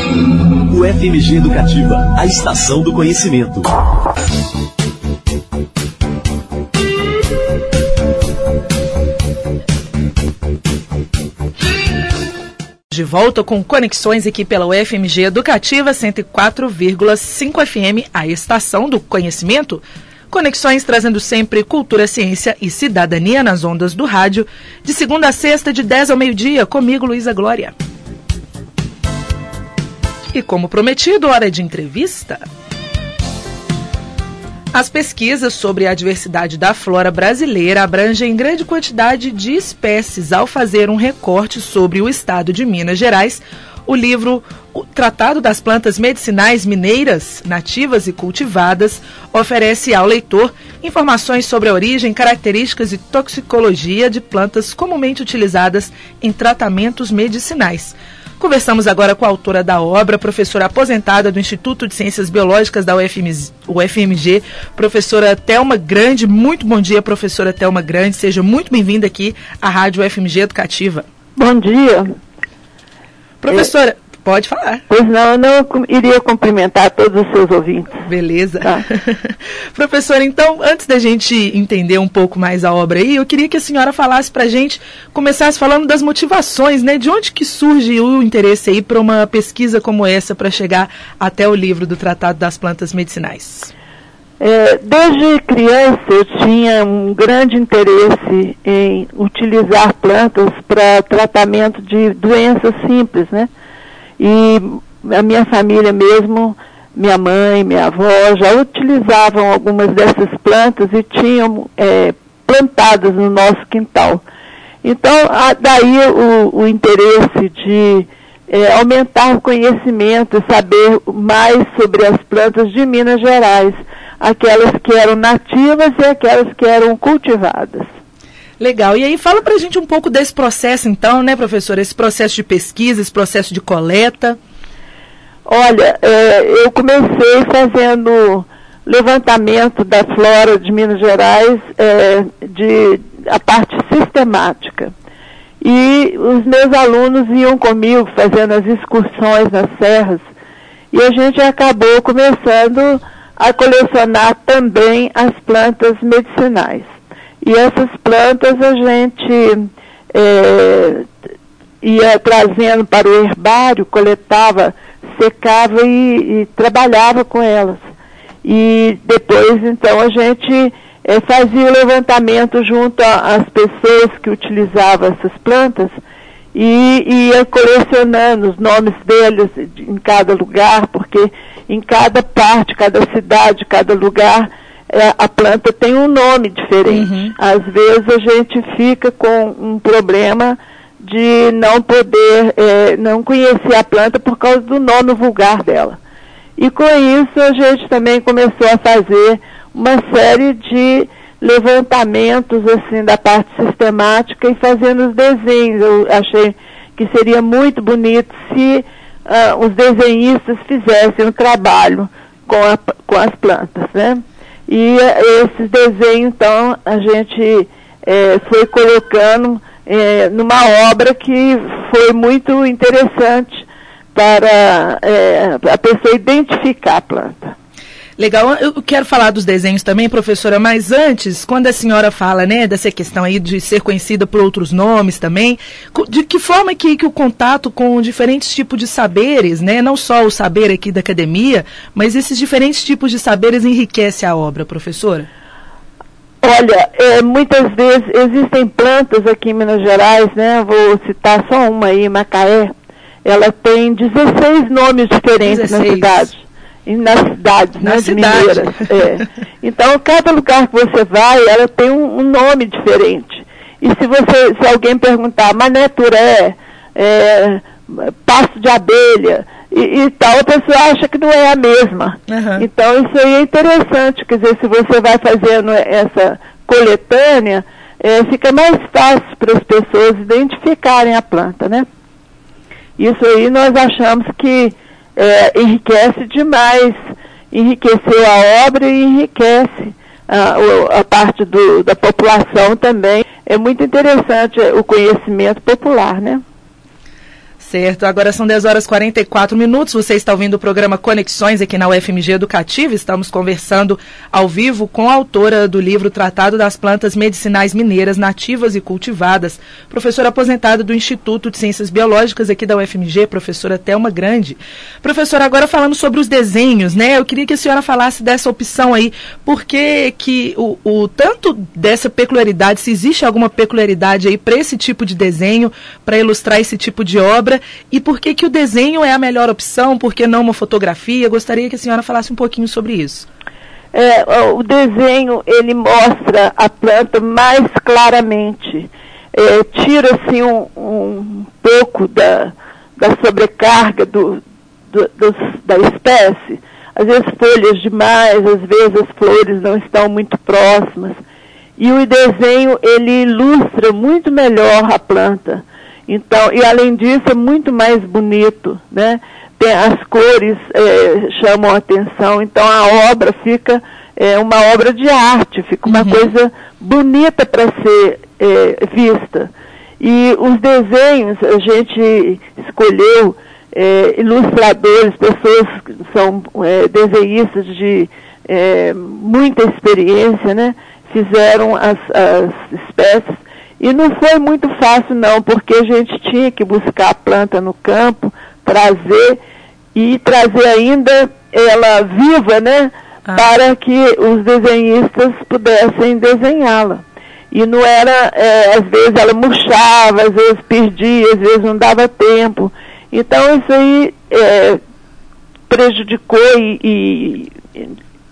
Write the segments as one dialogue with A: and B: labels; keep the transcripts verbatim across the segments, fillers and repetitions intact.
A: U F M G Educativa, a estação do conhecimento.
B: De volta com conexões aqui pela U F M G Educativa cento e quatro vírgula cinco F M, a estação do conhecimento. Conexões trazendo sempre cultura, ciência e cidadania nas ondas do rádio, de segunda a sexta, de dez ao meio-dia, comigo, Luísa Glória. E como prometido, hora de entrevista. As pesquisas sobre a diversidade da flora brasileira abrangem grande quantidade de espécies. Ao fazer um recorte sobre o estado de Minas Gerais, o livro O Tratado das Plantas Medicinais Mineiras, Nativas e Cultivadas, oferece ao leitor informações sobre a origem, características e toxicologia de plantas comumente utilizadas em tratamentos medicinais. Conversamos agora com a autora da obra, professora aposentada do Instituto de Ciências Biológicas da U F M G, professora Thelma Grande. Muito bom dia, professora Thelma Grande. Seja muito bem-vinda aqui à Rádio U F M G Educativa.
C: Bom dia.
B: Professora, eu... pode falar.
C: Pois não, eu não iria cumprimentar todos os seus ouvintes.
B: Beleza. Tá. Professora, então, antes da gente entender um pouco mais a obra aí, eu queria que a senhora falasse pra gente, começasse falando das motivações, né? De onde que surge o interesse aí para uma pesquisa como essa, para chegar até o livro do Tratado das Plantas Medicinais?
C: É, desde criança eu tinha um grande interesse em utilizar plantas para tratamento de doenças simples, né? E a minha família mesmo, minha mãe, minha avó, já utilizavam algumas dessas plantas e tinham é, plantadas no nosso quintal. Então, a, daí o, o interesse de é, aumentar o conhecimento e saber mais sobre as plantas de Minas Gerais, aquelas que eram nativas e aquelas que eram cultivadas.
B: Legal. E aí fala pra gente um pouco desse processo então, né, professora? Esse processo de pesquisa, esse processo de coleta.
C: Olha, é, eu comecei fazendo levantamento da flora de Minas Gerais, é, de, a parte sistemática. E os meus alunos iam comigo fazendo as excursões nas serras e a gente acabou começando a colecionar também as plantas medicinais. E essas plantas a gente é, ia trazendo para o herbário, coletava, secava e, e trabalhava com elas. E depois, então, a gente é, fazia o levantamento junto às pessoas que utilizavam essas plantas e ia colecionando os nomes deles em cada lugar, porque em cada parte, cada cidade, cada lugar, a planta tem um nome diferente. Uhum. Às vezes a gente fica com um problema de não poder, é, não conhecer a planta por causa do nome vulgar dela. E com isso a gente também começou a fazer uma série de levantamentos assim da parte sistemática e fazendo os desenhos. Eu achei que seria muito bonito se uh, os desenhistas fizessem um trabalho com, a, com as plantas, né? E esses desenhos, então, a gente é, foi colocando é, numa obra que foi muito interessante para é, a pessoa identificar a planta.
B: Legal, eu quero falar dos desenhos também, professora, mas antes, quando a senhora fala, né, dessa questão aí de ser conhecida por outros nomes também, de que forma que, que o contato com diferentes tipos de saberes, né, não só o saber aqui da academia, mas esses diferentes tipos de saberes enriquece a obra, professora?
C: Olha, é, muitas vezes existem plantas aqui em Minas Gerais, né, vou citar só uma aí, Macaé, ela tem dezesseis nomes diferentes dezesseis. Na cidade. Nas cidades,
B: Na
C: né,
B: cidade.
C: de mineiras. É. Então, cada lugar que você vai, ela tem um, um nome diferente. E se você, se alguém perguntar, mané turé, é, pasto de abelha e, e tal, a pessoa acha que não é a mesma. Uhum. Então, isso aí é interessante. Quer dizer, se você vai fazendo essa coletânea, é, fica mais fácil para as pessoas identificarem a planta, né? Isso aí nós achamos que É, enriquece demais, enriqueceu a obra e enriquece a, a parte do, da população também. É muito interessante o conhecimento popular, né?
B: certo, agora são dez horas e quarenta e quatro minutos, você está ouvindo o programa Conexões aqui na U F M G Educativa, estamos conversando ao vivo com a autora do livro Tratado das Plantas Medicinais Mineiras Nativas e Cultivadas, professora aposentada do Instituto de Ciências Biológicas aqui da U F M G, professora Thelma Grande. Professora, agora falando sobre os desenhos, né, eu queria que a senhora falasse dessa opção aí, porque que o, o tanto dessa peculiaridade, se existe alguma peculiaridade aí para esse tipo de desenho, para ilustrar esse tipo de obra, e por que que o desenho é a melhor opção, por que não uma fotografia? Gostaria que a senhora falasse um pouquinho sobre isso.
C: É, o desenho, ele mostra a planta mais claramente, é, tira assim um, um pouco da, da sobrecarga do, do, do, da espécie, às vezes folhas demais, às vezes as flores não estão muito próximas, e o desenho, ele ilustra muito melhor a planta. Então, e além disso, é muito mais bonito, né? Tem, as cores é, chamam a atenção, então a obra fica é, uma obra de arte, fica uma uhum. coisa bonita para ser é, vista. E os desenhos, a gente escolheu é, ilustradores, pessoas que são é, desenhistas de é, muita experiência, né? Fizeram as, as espécies. E não foi muito fácil não, porque a gente tinha que buscar a planta no campo, trazer e trazer ainda ela viva, né? Ah. Para que os desenhistas pudessem desenhá-la. E não era, é, às vezes ela murchava, às vezes perdia, às vezes não dava tempo. Então isso aí é, prejudicou e, e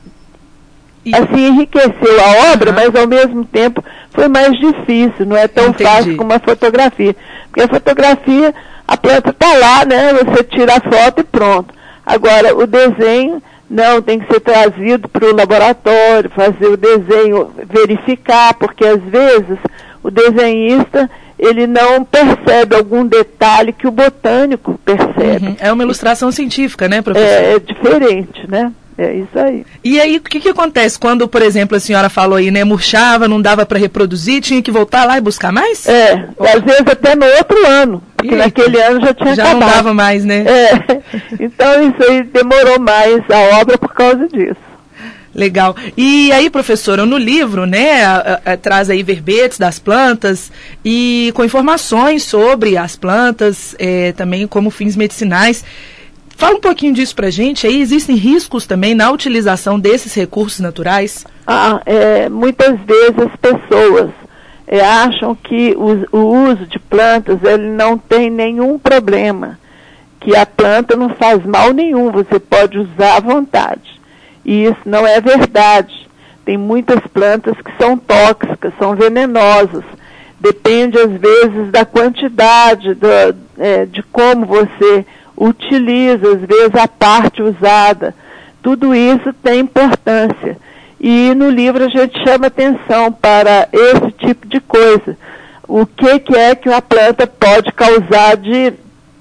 C: assim, enriqueceu a obra, uhum. mas ao mesmo tempo foi mais difícil, não é tão Entendi. fácil como a fotografia. Porque a fotografia, a planta está lá, né? Você tira a foto e pronto. Agora, o desenho, não, tem que ser trazido para o laboratório, fazer o desenho, verificar, porque às vezes o desenhista, ele não percebe algum detalhe que o botânico percebe.
B: Uhum. É uma ilustração científica, né, professor?
C: É, é diferente, né? É isso aí.
B: E aí, o que que acontece quando, por exemplo, a senhora falou aí, né, murchava, não dava para reproduzir, tinha que voltar lá e buscar mais?
C: É, Ou... às vezes até no outro ano, porque Eita. naquele ano já tinha
B: já
C: acabado.
B: Já não dava mais, né?
C: É, então isso aí demorou mais a obra por causa disso.
B: Legal. E aí, professora, no livro, né, a, a, a, traz aí verbetes das plantas e com informações sobre as plantas, é, também como fins medicinais. Fala um pouquinho disso pra gente, aí existem riscos também na utilização desses recursos naturais?
C: Ah, é, muitas vezes as pessoas é, acham que o, o uso de plantas ele não tem nenhum problema, que a planta não faz mal nenhum, você pode usar à vontade. E isso não é verdade. Tem muitas plantas que são tóxicas, são venenosas. Depende às vezes da quantidade, do, é, de como você utiliza, às vezes, a parte usada. Tudo isso tem importância. E no livro a gente chama atenção para esse tipo de coisa. O que, que é que uma planta pode causar de,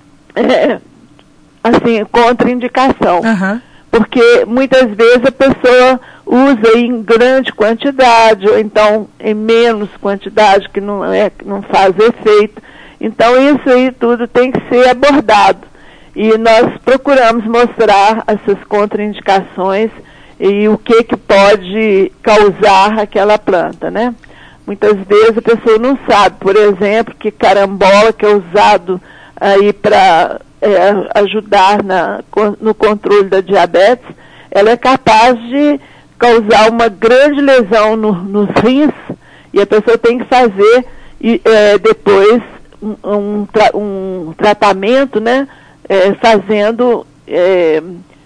C: é, assim, contraindicação. Uhum. Porque muitas vezes a pessoa usa em grande quantidade, ou então em menos quantidade, que não, é, que não faz efeito. Então isso aí tudo tem que ser abordado. E nós procuramos mostrar essas contraindicações e o que que pode causar aquela planta, né? Muitas vezes a pessoa não sabe, por exemplo, que carambola, que é usado aí para é, ajudar na, no controle da diabetes, ela é capaz de causar uma grande lesão no, nos rins, e a pessoa tem que fazer e, é, depois um, um, tra, um tratamento, né? É, fazendo, é,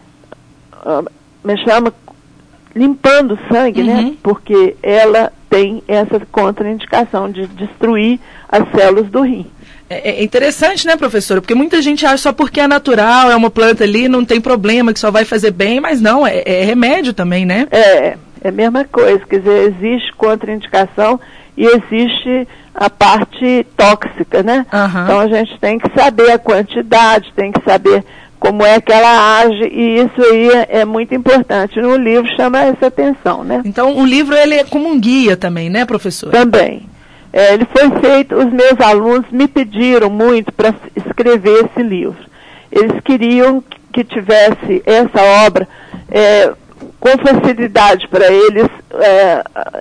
C: me chama, limpando o sangue, uhum. né? Porque ela tem essa contraindicação de destruir as células do rim.
B: É, é interessante, né, professora? Porque muita gente acha só porque é natural, é uma planta ali, não tem problema, que só vai fazer bem, mas não, é, é remédio também, né?
C: É, é a mesma coisa, quer dizer, existe contraindicação e existe a parte tóxica, né? Uhum. Então a gente tem que saber a quantidade, tem que saber como é que ela age, e isso aí é, é muito importante. No livro chama essa atenção, né?
B: Então o livro ele é como um guia também, né, professora?
C: Também. É, ele foi feito, os meus alunos me pediram muito para escrever esse livro. Eles queriam que tivesse essa obra é, com facilidade para eles é,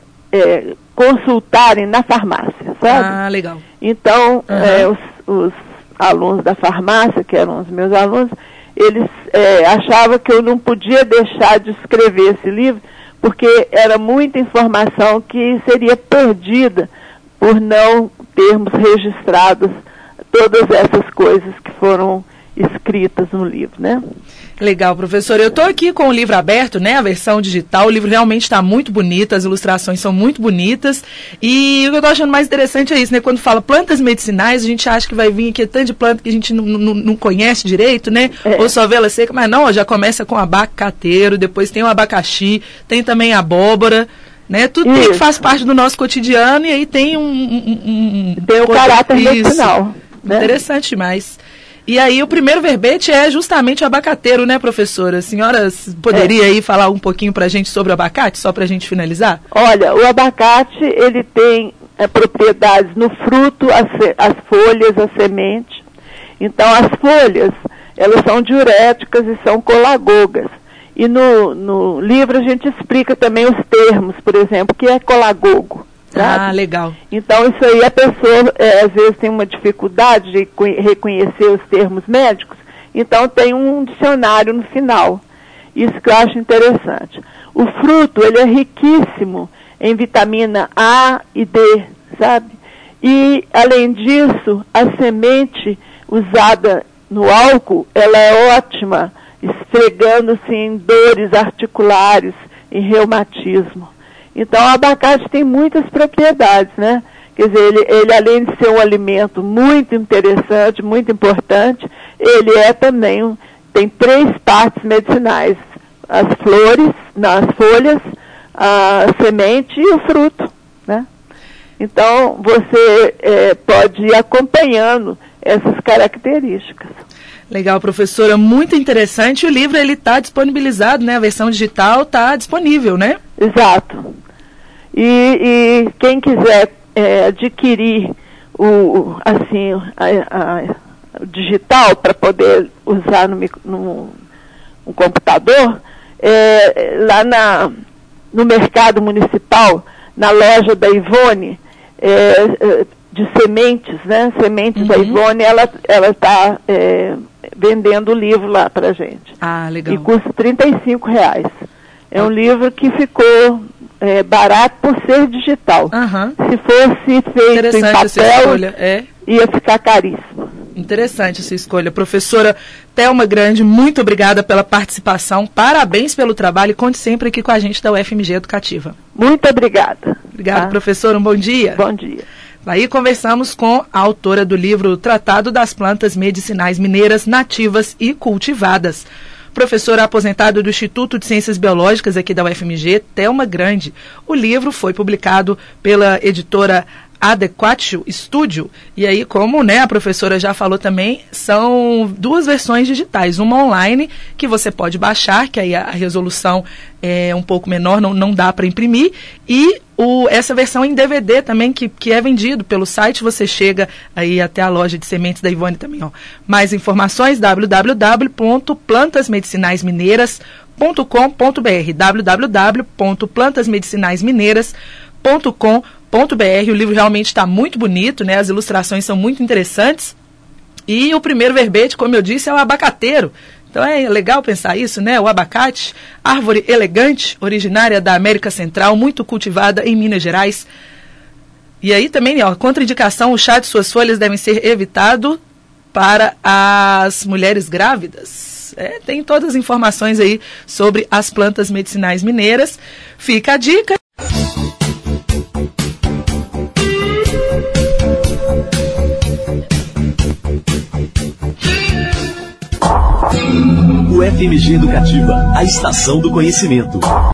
C: é, consultarem na farmácia, sabe?
B: Ah, legal.
C: Então,
B: Uhum.
C: é, os, os alunos da farmácia, que eram os meus alunos, eles é, achavam que eu não podia deixar de escrever esse livro, porque era muita informação que seria perdida por não termos registrado todas essas coisas que foram escritas no livro, né?
B: Legal, professora. Eu estou aqui com o livro aberto, né, a versão digital. O livro realmente está muito bonito, as ilustrações são muito bonitas. E o que eu estou achando mais interessante é isso, né? Quando fala plantas medicinais, a gente acha que vai vir aqui tanto de planta que a gente não, não, não conhece direito, né? É. Ou só vê ela seca, mas não, já começa com abacateiro, depois tem o abacaxi, tem também a abóbora, né? Tudo tem que faz parte do nosso cotidiano e aí tem um... um, um
C: tem o caráter medicinal. Né?
B: Interessante demais. E aí o primeiro verbete é justamente o abacateiro, né, professora? A senhora poderia é. aí falar um pouquinho para a gente sobre o abacate, só para a gente finalizar?
C: Olha, o abacate, ele tem é, propriedades no fruto, as, as folhas, a semente. Então, as folhas, elas são diuréticas e são colagogas. E no, no livro a gente explica também os termos, por exemplo, o que é colagogo. Sabe?
B: Ah, legal.
C: Então, isso aí a pessoa, é, às vezes, tem uma dificuldade de reconhecer os termos médicos, então tem um dicionário no final. Isso que eu acho interessante. O fruto, ele é riquíssimo em vitamina A e D, sabe? E, além disso, a semente usada no álcool, ela é ótima, esfregando-se em dores articulares, em reumatismo. Então, o abacate tem muitas propriedades, né? Quer dizer, ele, ele além de ser um alimento muito interessante, muito importante, ele é também, um, tem três partes medicinais. As flores, não, as folhas, a semente e o fruto, né? Então, você é, pode ir acompanhando essas características.
B: Legal, professora, muito interessante. O livro ele está disponibilizado, né? A versão digital está disponível, né?
C: Exato. E, e quem quiser é, adquirir o assim a, a, o digital para poder usar no, no, no computador, é, lá na, no mercado municipal, na loja da Ivone, é, de sementes, né? Sementes uhum. da Ivone, ela ela está é, vendendo o livro lá para gente.
B: Ah, legal.
C: E custa trinta e cinco reais. É um livro que ficou é, barato por ser digital.
B: Uhum.
C: Se fosse feito em papel,
B: é.
C: ia ficar caríssimo.
B: Interessante essa escolha. Professora Thelma Grande, muito obrigada pela participação. Parabéns pelo trabalho e conte sempre aqui com a gente da U F M G Educativa.
C: Muito obrigada.
B: Obrigada,
C: tá?
B: Professora. Um bom dia.
C: Bom dia.
B: Aí conversamos com a autora do livro Tratado das Plantas Medicinais Mineiras Nativas e Cultivadas, professora aposentada do Instituto de Ciências Biológicas aqui da U F M G, Thelma Grande. O livro foi publicado pela editora Adequatio Studio, e aí, como né, a professora já falou também, são duas versões digitais, uma online, que você pode baixar, que aí a resolução é um pouco menor, não, não dá para imprimir, e o, essa versão em D V D também, que, que é vendido pelo site, você chega aí até a loja de sementes da Ivone também. Ó. Mais informações, w w w ponto plantas medicinais mineiras ponto com ponto b r, w w w ponto plantas medicinais mineiras ponto com ponto b r. O livro realmente está muito bonito, né? As ilustrações são muito interessantes. E o primeiro verbete, como eu disse, é o abacateiro. Então é legal pensar isso, né? O abacate, árvore elegante, originária da América Central, muito cultivada em Minas Gerais. E aí também, ó, contraindicação, o chá de suas folhas devem ser evitado para as mulheres grávidas. É, tem todas as informações aí sobre as plantas medicinais mineiras. Fica a dica.
A: U F M G Educativa, a estação do conhecimento.